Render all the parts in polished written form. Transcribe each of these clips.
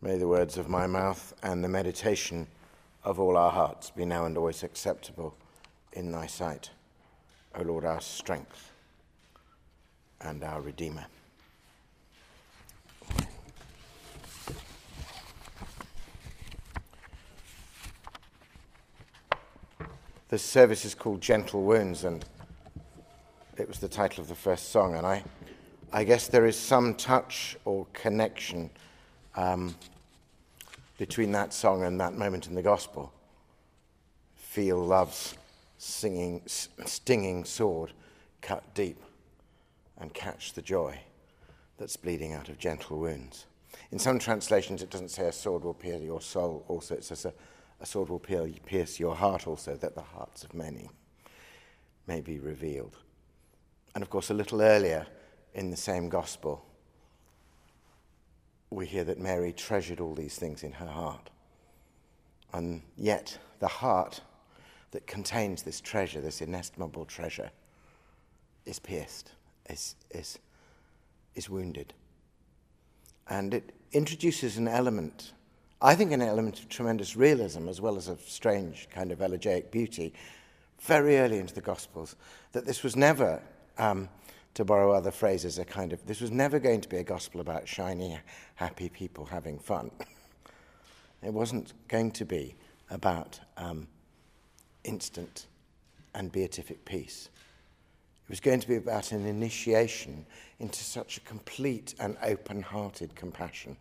May the words of my mouth and the meditation of all our hearts be now and always acceptable in thy sight, O Lord, our strength and our Redeemer. This service is called Gentle Wounds, and it was the title of the first song, and I guess there is some touch or connection between that song and that moment in the gospel. Feel love's stinging sword cut deep, and catch the joy that's bleeding out of gentle wounds. In some translations it doesn't say a sword will pierce your soul also, it says a sword will pierce your heart also, that the hearts of many may be revealed. And of course a little earlier in the same gospel we hear that Mary treasured all these things in her heart. And yet the heart that contains this treasure, this inestimable treasure, is pierced, is wounded. And it introduces an element, I think an element of tremendous realism as well as of strange kind of elegiac beauty, very early into the Gospels, that this was never, to borrow other phrases, this was never going to be a gospel about shiny, happy people having fun. It wasn't going to be about instant and beatific peace. It was going to be about an initiation into such a complete and open-hearted compassion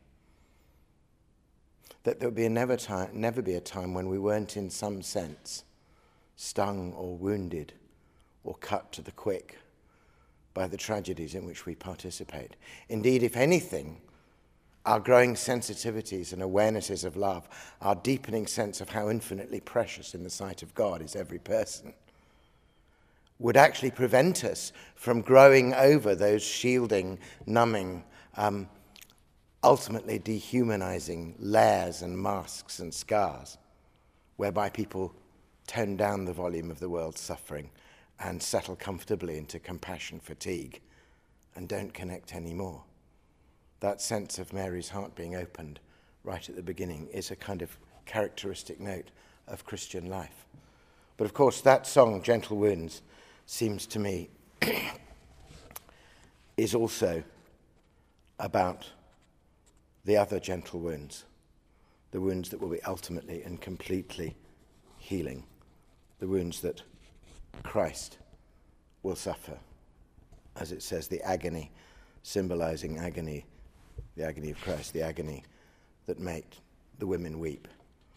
that there would be never be a time when we weren't in some sense stung or wounded or cut to the quick by the tragedies in which we participate. Indeed, if anything, our growing sensitivities and awarenesses of love, our deepening sense of how infinitely precious in the sight of God is every person, would actually prevent us from growing over those shielding, numbing, ultimately dehumanizing layers and masks and scars, whereby people tone down the volume of the world's suffering and settle comfortably into compassion fatigue and don't connect anymore. That sense of Mary's heart being opened right at the beginning is a kind of characteristic note of Christian life. But of course that song, Gentle Wounds, seems to me is also about the other gentle wounds, the wounds that will be ultimately and completely healing, the wounds that Christ will suffer, as it says, the agony, symbolizing agony, the agony of Christ, the agony that made the women weep.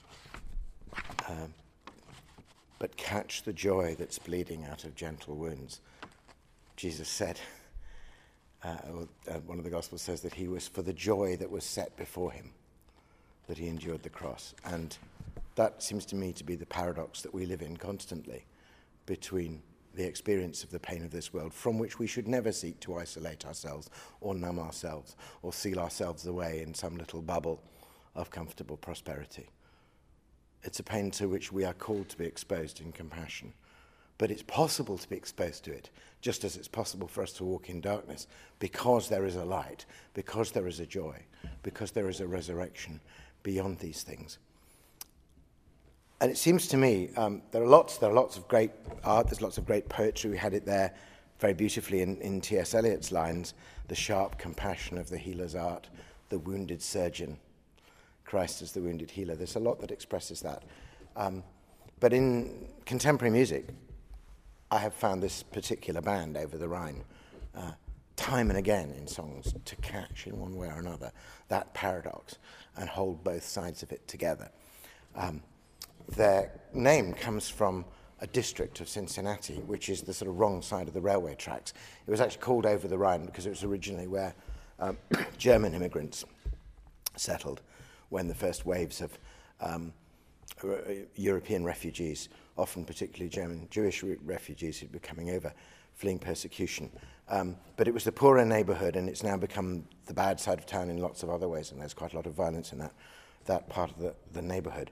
But catch the joy that's bleeding out of gentle wounds. Jesus said, one of the Gospels says that he was for the joy that was set before him, that he endured the cross. And that seems to me to be the paradox that we live in constantly, between the experience of the pain of this world, from which we should never seek to isolate ourselves or numb ourselves or seal ourselves away in some little bubble of comfortable prosperity. It's a pain to which we are called to be exposed in compassion. But it's possible to be exposed to it, just as it's possible for us to walk in darkness, because there is a light, because there is a joy, because there is a resurrection beyond these things. And it seems to me there are lots of great art, there's lots of great poetry. We had it there very beautifully in T.S. Eliot's lines, the sharp compassion of the healer's art, the wounded surgeon, Christ as the wounded healer. There's a lot that expresses that. But in contemporary music, I have found this particular band, Over the Rhine, time and again in songs to catch in one way or another that paradox and hold both sides of it together. Their name comes from a district of Cincinnati, which is the sort of wrong side of the railway tracks. It was actually called Over the Rhine because it was originally where German immigrants settled when the first waves of European refugees, often particularly German Jewish refugees who'd been coming over, fleeing persecution. But it was the poorer neighborhood, and it's now become the bad side of town in lots of other ways, and there's quite a lot of violence in that part of the neighborhood.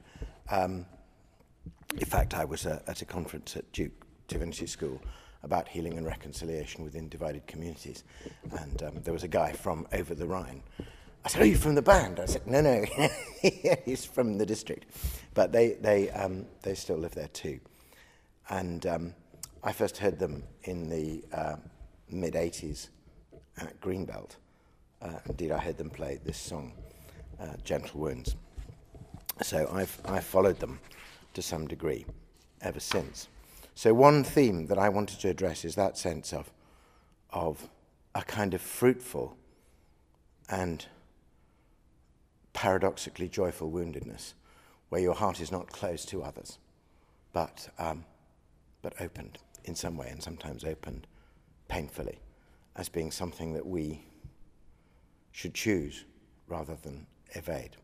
In fact, I was at a conference at Duke Divinity School about healing and reconciliation within divided communities, and there was a guy from over the Rhine I said, "Are you from the band?" I said, No, he's from the district. But they still live there too. And I first heard them in the mid-'80s at Greenbelt. Indeed, I heard them play this song, Gentle Wounds. So I've followed them to some degree ever since. So one theme that I wanted to address is that sense of a kind of fruitful and paradoxically joyful woundedness, where your heart is not closed to others, but opened in some way, and sometimes opened painfully, as being something that we should choose rather than evade.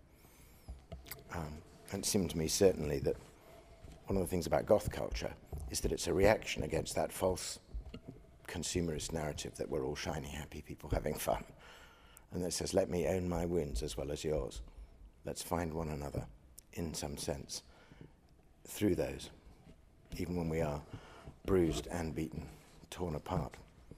And it seemed to me certainly that one of the things about goth culture is that it's a reaction against that false consumerist narrative that we're all shiny, happy people having fun. And that says, let me own my wounds as well as yours. Let's find one another, in some sense, through those, even when we are bruised and beaten, torn apart.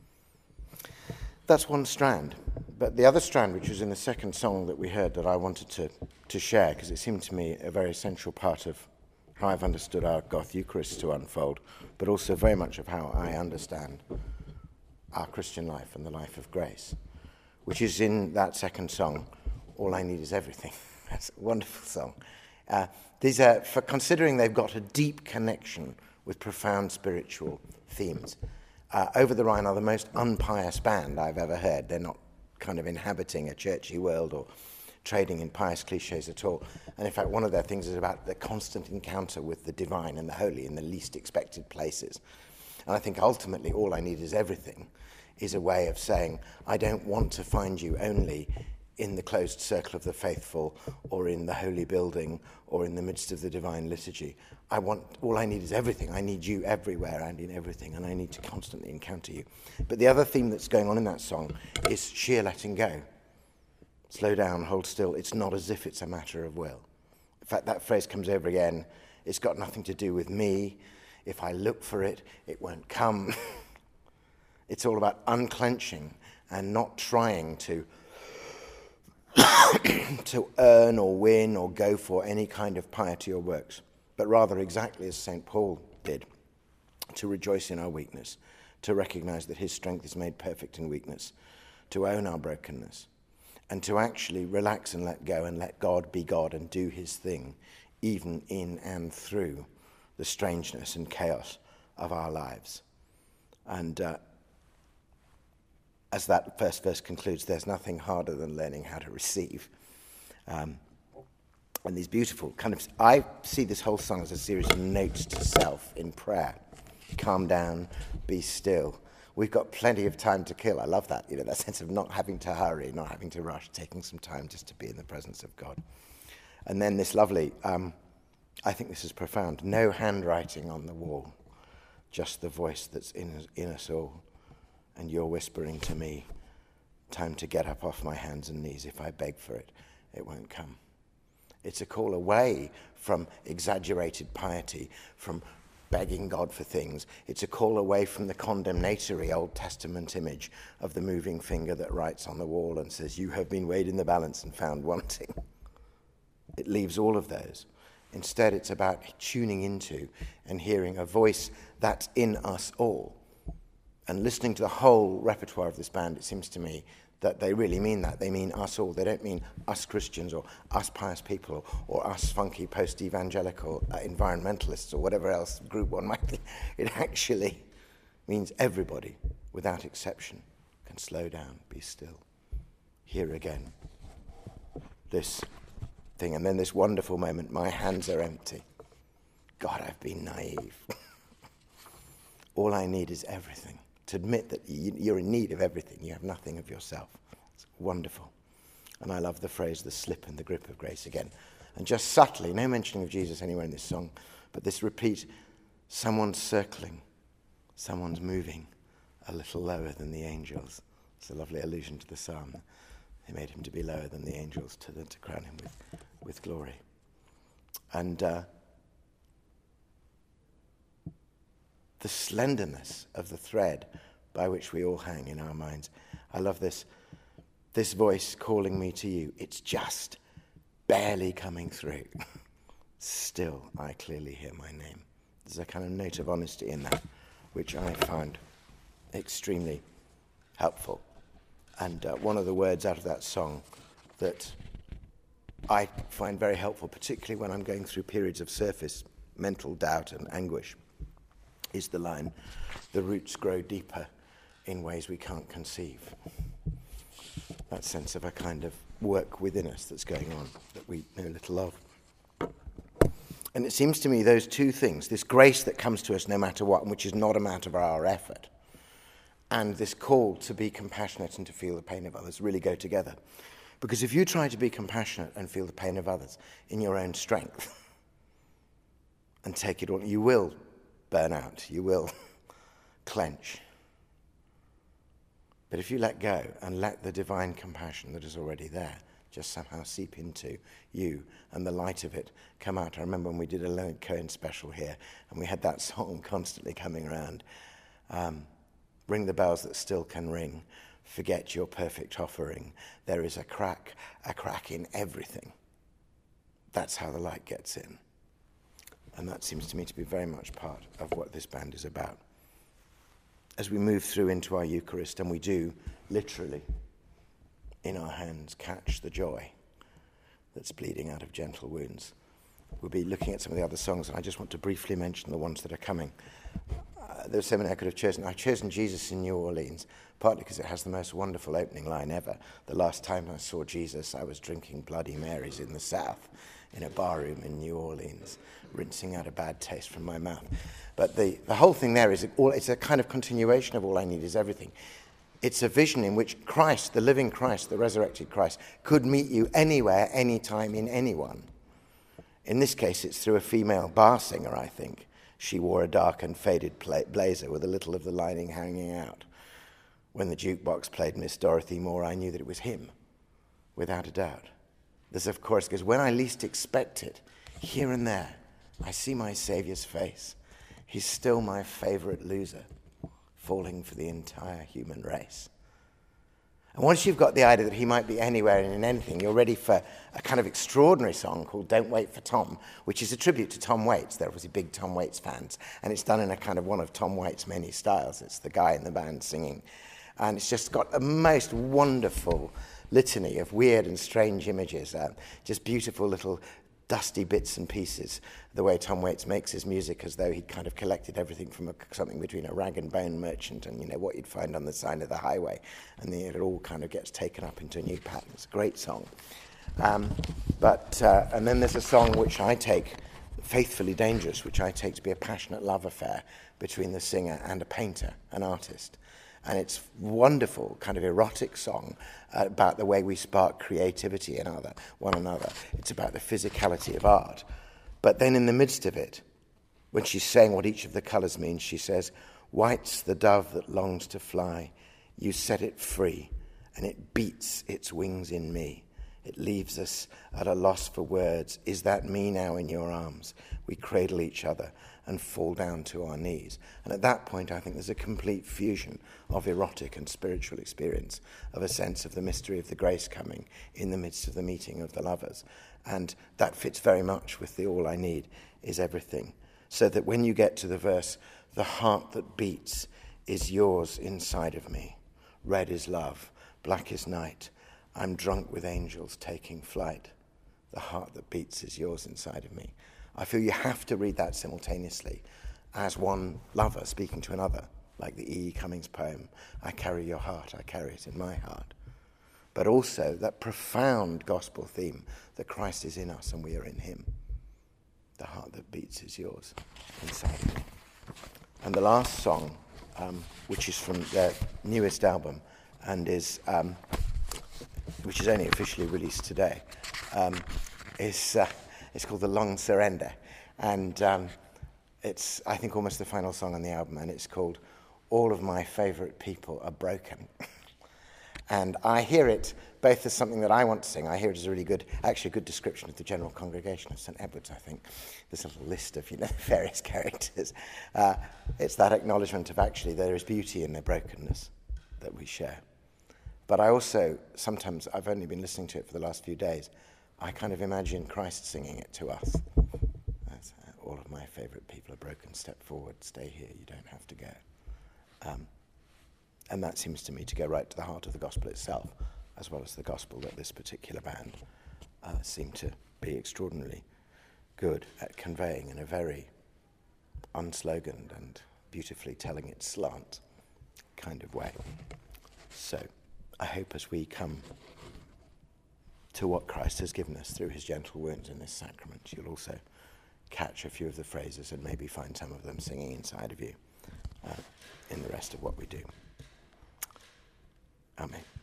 That's one strand. But the other strand, which was in the second song that we heard, that I wanted to share, because it seemed to me a very essential part of how I've understood our Goth Eucharist to unfold, but also very much of how I understand our Christian life and the life of grace, which is in that second song, All I Need Is Everything. That's a wonderful song. These are, for considering they've got a deep connection with profound spiritual themes. Over the Rhine are the most unpious band I've ever heard. They're not kind of inhabiting a churchy world or trading in pious cliches at all. And in fact, one of their things is about the constant encounter with the divine and the holy in the least expected places. And I think ultimately All I Need Is Everything is a way of saying, I don't want to find you only in the closed circle of the faithful or in the holy building or in the midst of the divine liturgy. All I need is everything. I need you everywhere and in everything, and I need to constantly encounter you. But the other theme that's going on in that song is sheer letting go. Slow down, hold still. It's not as if it's a matter of will. In fact, that phrase comes over again. It's got nothing to do with me. If I look for it, it won't come. It's all about unclenching and not trying to earn or win or go for any kind of piety or works, but rather exactly as St. Paul did, to rejoice in our weakness, to recognize that his strength is made perfect in weakness, to own our brokenness, and to actually relax and let go and let God be God and do his thing, even in and through the strangeness and chaos of our lives. And as that first verse concludes, there's nothing harder than learning how to receive. And these beautiful I see this whole song as a series of notes to self in prayer. Calm down, be still. We've got plenty of time to kill. I love that, that sense of not having to hurry, not having to rush, taking some time just to be in the presence of God. And then this lovely, I think this is profound, no handwriting on the wall, just the voice that's in us all. And you're whispering to me, time to get up off my hands and knees. If I beg for it, it won't come. It's a call away from exaggerated piety, from begging God for things. It's a call away from the condemnatory Old Testament image of the moving finger that writes on the wall and says, you have been weighed in the balance and found wanting. It leaves all of those. Instead, it's about tuning into and hearing a voice that's in us all. And listening to the whole repertoire of this band, it seems to me that they really mean that. They mean us all. They don't mean us Christians or us pious people or us funky post-evangelical environmentalists or whatever else group one might be. It actually means everybody, without exception, can slow down, be still, hear again this thing. And then this wonderful moment, my hands are empty. God, I've been naive. All I need is everything. To admit that you're in need of everything, you have nothing of yourself. It's wonderful. And I love the phrase, the slip and the grip of grace again. And just subtly, no mentioning of Jesus anywhere in this song, but this repeat, someone's circling, someone's moving a little lower than the angels. It's a lovely allusion to the psalm. They made him to be lower than the angels to crown him with glory. And the slenderness of the thread by which we all hang in our minds. I love this. This voice calling me to you, it's just barely coming through. Still, I clearly hear my name. There's a kind of note of honesty in that, which I found extremely helpful. And one of the words out of that song that I find very helpful, particularly when I'm going through periods of surface mental doubt and anguish, is the line, "The roots grow deeper in ways we can't conceive." That sense of a kind of work within us that's going on that we know little of. And it seems to me those two things, this grace that comes to us no matter what, and which is not a matter of our effort, and this call to be compassionate and to feel the pain of others really go together. Because if you try to be compassionate and feel the pain of others in your own strength and take it all, you will burn out, you will clench. But if you let go and let the divine compassion that is already there just somehow seep into you and the light of it come out. I remember when we did a Leonard Cohen special here and we had that song constantly coming around. Ring the bells that still can ring. Forget your perfect offering. There is a crack in everything. That's how the light gets in. And that seems to me to be very much part of what this band is about. As we move through into our Eucharist, and we do literally in our hands catch the joy that's bleeding out of gentle wounds. We'll be looking at some of the other songs, and I just want to briefly mention the ones that are coming. There's so many I could have chosen. I've chosen Jesus in New Orleans, partly because it has the most wonderful opening line ever. The last time I saw Jesus, I was drinking Bloody Marys in the South, in a barroom in New Orleans, rinsing out a bad taste from my mouth. But the whole thing there is, it's a kind of continuation of All I Need Is Everything. It's a vision in which Christ, the living Christ, the resurrected Christ, could meet you anywhere, anytime, in anyone. In this case, it's through a female bar singer, I think. She wore a dark and faded blazer with a little of the lining hanging out. When the jukebox played Miss Dorothy Moore, I knew that it was him, without a doubt. This, of course, because when I least expect it, here and there, I see my Saviour's face. He's still my favorite loser, falling for the entire human race. And once you've got the idea that he might be anywhere and in anything, you're ready for a kind of extraordinary song called Don't Wait for Tom, which is a tribute to Tom Waits. They're obviously big Tom Waits fans, and it's done in a kind of one of Tom Waits' many styles. It's the guy in the band singing. And it's just got a most wonderful litany of weird and strange images, just beautiful little dusty bits and pieces, the way Tom Waits makes his music as though he'd kind of collected everything from something between a rag and bone merchant and, what you'd find on the side of the highway. And it all kind of gets taken up into a new pattern. It's a great song. And then there's a song which I take, Faithfully Dangerous, which I take to be a passionate love affair between the singer and a painter, an artist. And it's wonderful, kind of erotic song about the way we spark creativity in one another. It's about the physicality of art. But then in the midst of it, when she's saying what each of the colours means, she says, "White's the dove that longs to fly. You set it free, and it beats its wings in me. It leaves us at a loss for words. Is that me now in your arms? We cradle each other and fall down to our knees." And at that point, I think there's a complete fusion of erotic and spiritual experience, of a sense of the mystery of the grace coming in the midst of the meeting of the lovers. And that fits very much with the All I Need Is Everything. So that when you get to the verse, "The heart that beats is yours inside of me. Red is love, black is night. I'm drunk with angels taking flight. The heart that beats is yours inside of me." I feel you have to read that simultaneously as one lover speaking to another, like the E. E. Cummings poem, "I carry your heart, I carry it in my heart." But also that profound gospel theme that Christ is in us and we are in him. The heart that beats is yours inside of me. And the last song, which is from their newest album and is... which is only officially released today, it's called The Long Surrender. And it's, I think, almost the final song on the album, and it's called All of My Favourite People Are Broken. And I hear it both as something that I want to sing. I hear it as a really good, actually a good description of the general congregation of St. Edward's, I think. There's a little list of, various characters. It's that acknowledgement of actually there is beauty in the brokenness that we share. But I also, sometimes, I've only been listening to it for the last few days, I kind of imagine Christ singing it to us. That's, all of my favourite people are broken, step forward, stay here, you don't have to go. And that seems to me to go right to the heart of the gospel itself, as well as the gospel that this particular band seem to be extraordinarily good at conveying in a very unsloganed and beautifully telling its slant kind of way. So I hope as we come to what Christ has given us through his gentle wounds in this sacrament, you'll also catch a few of the phrases and maybe find some of them singing inside of you in the rest of what we do. Amen.